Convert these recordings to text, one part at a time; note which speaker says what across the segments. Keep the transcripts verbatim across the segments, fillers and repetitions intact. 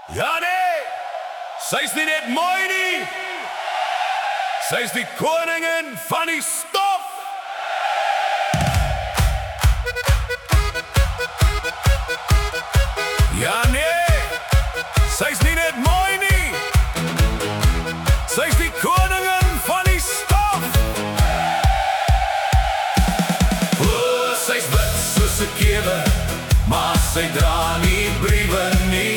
Speaker 1: Ja nee, sy is nie net mooi nie, sy is die koningin van die stof. Ja nee, sy is nie net mooi nie, sy is die koningin van die stof. O, sy is wit soos 'n kewe, maar sy dra nie briewe nie.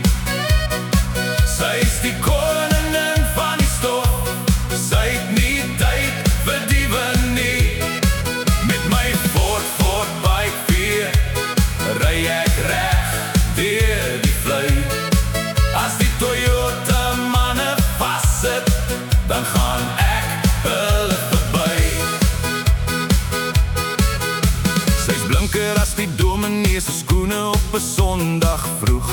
Speaker 1: Sy is die koningin van die stof, sy het nie tyd vir diewe nie. Met my Ford, Ford Bike vier, ry ek reg deur die vlei. As die Toyota manne vassit, dan gaan ek hulle verby. Sy is blinker as die dominee se skoene op 'n Sondag vroeg.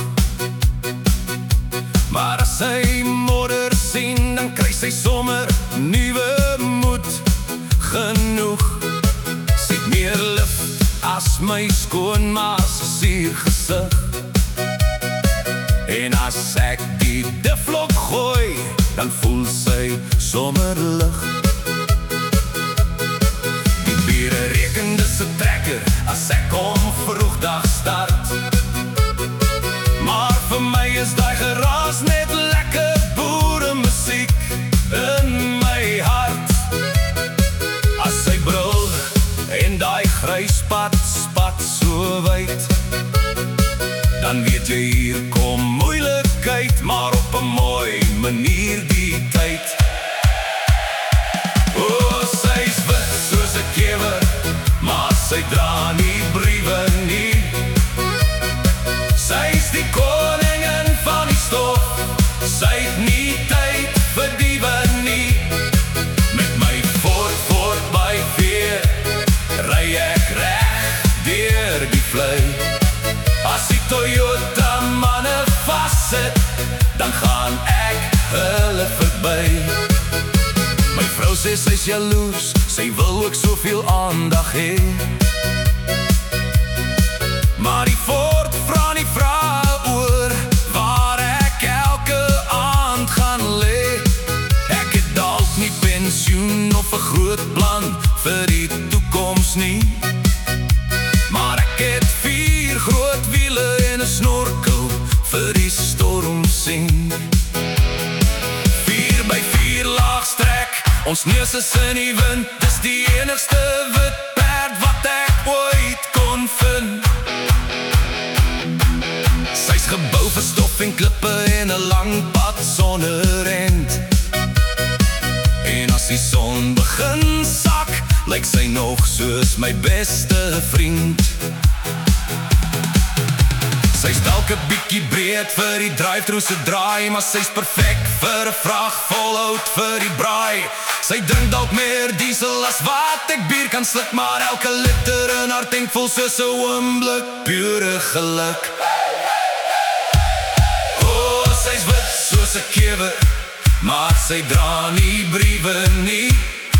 Speaker 1: Maar as sy modder sien, dan kry sy sommer nuwe moed genoeg. Sy het meer lift as my skoonma se suur gesig. En as ek die diflok gooi, dan voel sy sommer lig. Die bure reken dis 'n trekker as ek hom vroegdag start. Maar vir my is daai geraas net lekker boere musiek in my hart. As sy brul en daai grys pad spat so wyd, dan weet jy hier kom moeilikheid, maar op 'n mooi manier die tyd. O, sy is wit soos 'n kewe, maar sy dra nie briewe nie. Sy is die koningin van die stof, sy het nie tyd vir diewe nie. Met my Ford, Ford Bike vier, ry ek reg deur die vlei. As die Toyota manne vassit, dan gaan ek hulle verby. My vrou sê sy is jaloers, sy wil ook soveel aandag hê. Maar die Ford vra nie vra oor waar ek elke aand gaan lê. Ek het dalk nie pensioen of 'n groot plan vir die toekoms nie, maar ek het vier groot wiele en 'n snorkel vir die storm sien. Vier by vier laagstrek, ons neus is in die wind, dis die enigste wit perd wat ek ooit kon vind. Sy's gebou vir stof en klippe en 'n lang pad sonder end. En as die son begin sak, lyk sy nog soos my beste vriend. Sy's dalk 'n bietjie breed vir die drive-thru se draai, maar sy's perfek vir 'n vrag vol hout vir die braai. Sy drink dalk meer diesel as wat ek bier kan sluk, maar elke liter in haar tank voel soos 'n oomblik pure geluk. Sy's wit soos 'n kewe, maar sy dra nie briewe nie.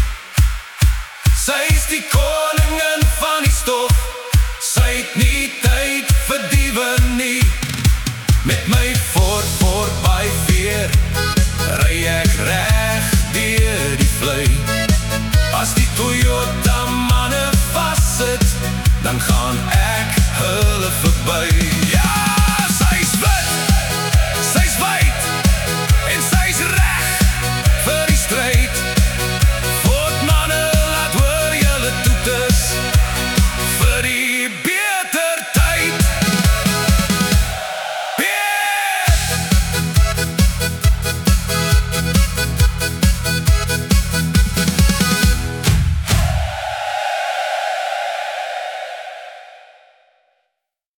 Speaker 1: Sy is die koningin van die stof, sy het nie tyd vir diewe nie. Met my Ford, Ford Bike vier, ry ek reg deur die vlei. As die Toyota manne vassit, dan gaan ek hulle verby.